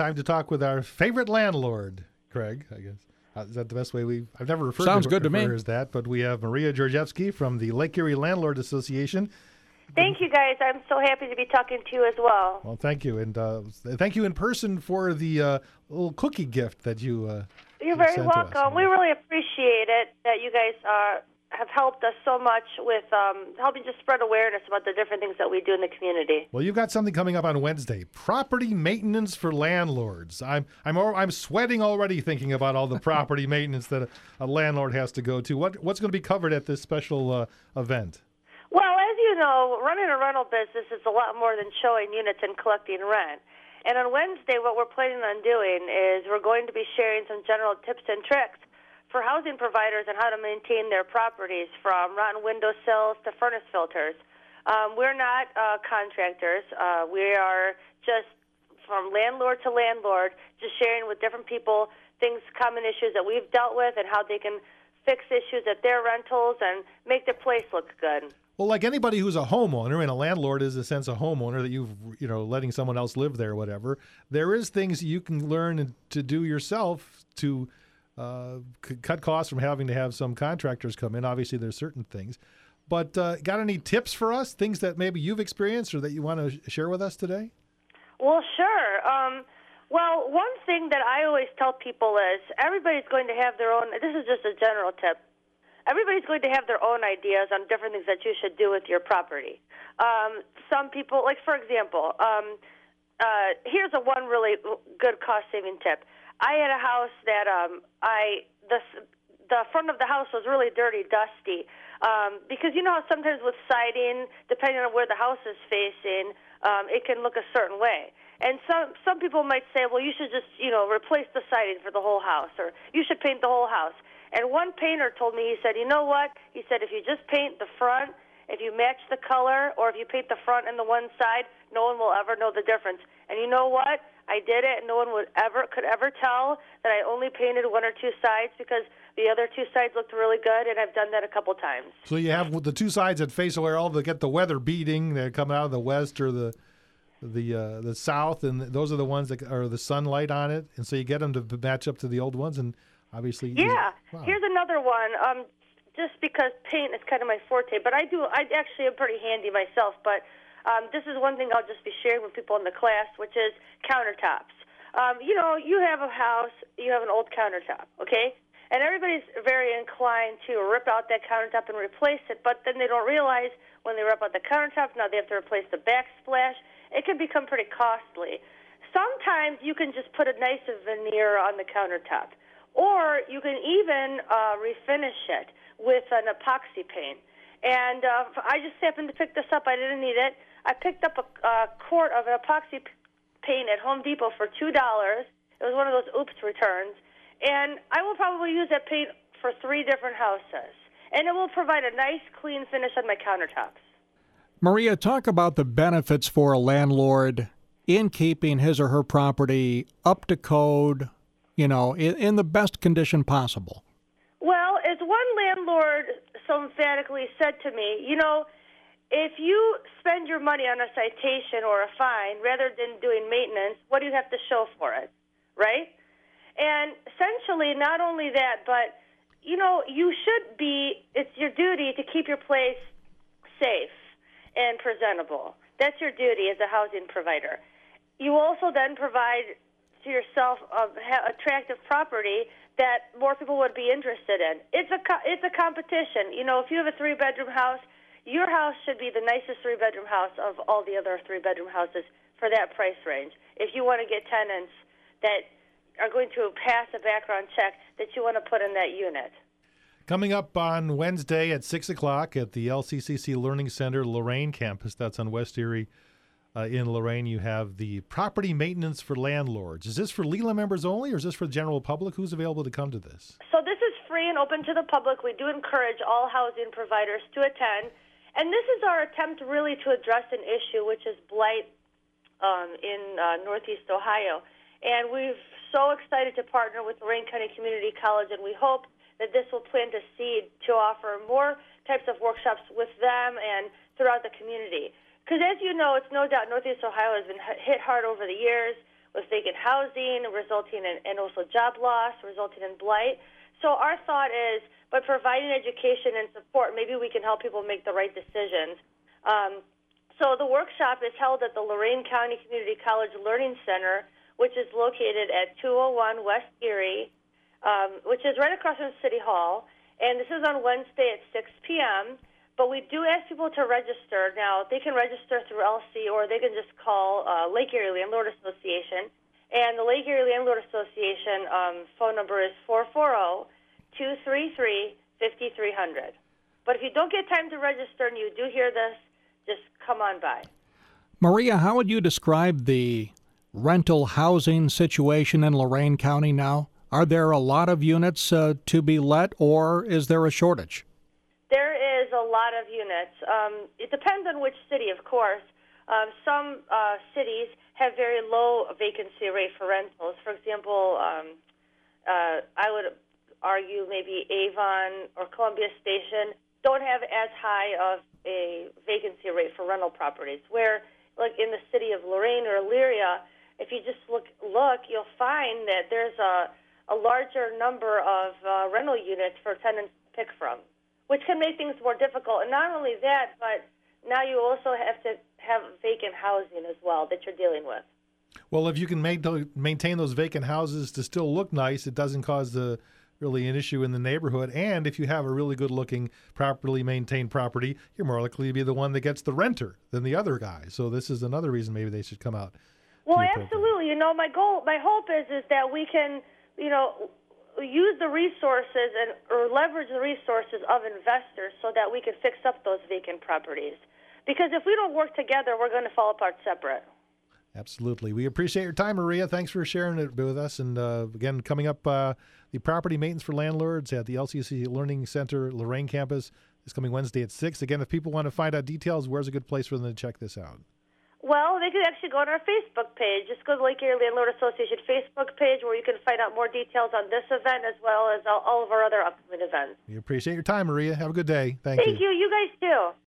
time to talk with our favorite landlord, Craig, I guess. Is that the best way I've never referred Sounds to good to me. her as that, but we have Maria Georgievsky from the Lake Erie Landlord Association. Thank you, guys. I'm so happy to be talking to you as well. Well, thank you. And thank you in person for the little cookie gift that you You're very sent to us. welcome. We really appreciate it that you guys have helped us so much with helping to spread awareness about the different things that we do in the community. Well, you've got something coming up on Wednesday: property maintenance for landlords. I'm sweating already thinking about all the property maintenance that a landlord has to go to. What's going to be covered at this special event? Well, as you know, running a rental business is a lot more than showing units and collecting rent. And on Wednesday, what we're planning on doing is we're going to be sharing some general tips and tricks for housing providers on how to maintain their properties, from rotten windowsills to furnace filters. We're not contractors. We are just from landlord to landlord, just sharing with different people things, common issues that we've dealt with, and how they can fix issues at their rentals and make their place look good. Well, like anybody who's a homeowner, and a landlord is, in a sense, a homeowner that letting someone else live there or whatever, there is things you can learn to do yourself to cut costs from having to have some contractors come in. Obviously, there's certain things. But got any tips for us, things that maybe you've experienced or that you want to share with us today? Well, sure. Well, one thing that I always tell people is everybody's going to have their own, this is just a general tip, everybody's going to have their own ideas on different things that you should do with your property. Some people, like for example, here's one really good cost-saving tip. I had a house that the front of the house was really dirty, dusty, because you know how sometimes with siding, depending on where the house is facing, it can look a certain way. And some people might say, well, you should just replace the siding for the whole house, or you should paint the whole house. And one painter told me, he said, you know what? He said, if you just paint the front, if you match the color, or if you paint the front and the one side, no one will ever know the difference. And you know what? I did it, and no one could ever tell that I only painted one or two sides, because the other two sides looked really good, and I've done that a couple times. So you have the two sides that face where all they get the weather beating. They come out of the west or the south, and those are the ones that are the sunlight on it, and so you get them to match up to the old ones, and obviously. Yeah. Wow. Here's another one. Just because paint is kind of my forte, but I actually am pretty handy myself. But this is one thing I'll just be sharing with people in the class, which is countertops. You have a house, you have an old countertop, okay? And everybody's very inclined to rip out that countertop and replace it, but then they don't realize when they rip out the countertop, now they have to replace the backsplash. It can become pretty costly. Sometimes you can just put a nice veneer on the countertop, or you can even refinish it with an epoxy paint. And I just happened to pick this up. I didn't need it. I picked up a quart of epoxy paint at Home Depot for $2. It was one of those oops returns. And I will probably use that paint for 3 different houses. And it will provide a nice, clean finish on my countertops. Maria, talk about the benefits for a landlord in keeping his or her property up to code, in the best condition possible. Well, as one landlord so emphatically said to me, if you spend your money on a citation or a fine rather than doing maintenance, what do you have to show for it, right? And essentially, not only that, but, it's your duty to keep your place safe and presentable. That's your duty as a housing provider. You also then provide to yourself attractive property that more people would be interested in. It's a competition. If you have a 3-bedroom house, your house should be the nicest 3-bedroom house of all the other 3-bedroom houses for that price range. If you want to get tenants that are going to pass a background check that you want to put in that unit. Coming up on Wednesday at 6 o'clock at the LCCC Learning Center Lorain campus, that's on West Erie in Lorain, you have the property maintenance for landlords. Is this for LELA members only, or is this for the general public? Who's available to come to this? So this is free and open to the public. We do encourage all housing providers to attend. And this is our attempt really to address an issue, which is blight in Northeast Ohio. And we're so excited to partner with Lorain County Community College, and we hope that this will plant a seed to offer more types of workshops with them and throughout the community. Because as you know, it's no doubt Northeast Ohio has been hit hard over the years with vacant housing, resulting in and also job loss, resulting in blight. So our thought is, by providing education and support, maybe we can help people make the right decisions. So the workshop is held at the Lorain County Community College Learning Center, which is located at 201 West Erie, which is right across from City Hall. And this is on Wednesday at 6 p.m. But we do ask people to register. Now, they can register through LC, or they can just call Lake Erie Landlord Association. And the Lake Erie Landlord Association phone number is 440-233-5300. But if you don't get time to register and you do hear this, just come on by. Maria, how would you describe the rental housing situation in Lorain County now? Are there a lot of units to be let, or is there a shortage? There is a lot of units. It depends on which city, of course. Some cities have very low vacancy rate for rentals. For example, I would argue maybe Avon or Columbia Station don't have as high of a vacancy rate for rental properties, where, like in the city of Lorain or Elyria, if you just look, you'll find that there's a larger number of rental units for tenants to pick from, which can make things more difficult. And not only that, but now you also have to have vacant housing as well that you're dealing with. Well, if you can maintain those vacant houses to still look nice, it doesn't cause really an issue in the neighborhood. And if you have a really good-looking, properly maintained property, you're more likely to be the one that gets the renter than the other guy. So this is another reason maybe they should come out. Well, absolutely. You know, my hope is that we can, use the resources or leverage the resources of investors so that we can fix up those vacant properties. Because if we don't work together, we're going to fall apart separate. Absolutely. We appreciate your time, Maria. Thanks for sharing it with us. And again, coming up, the Property Maintenance for Landlords at the LCC Learning Center Lorain campus is coming Wednesday at 6. Again, if people want to find out details, where's a good place for them to check this out? Well, they could actually go on our Facebook page. Just go to Lake Erie Landlord Association Facebook page, where you can find out more details on this event as well as all of our other upcoming events. We appreciate your time, Maria. Have a good day. Thank you. Thank you. You guys too.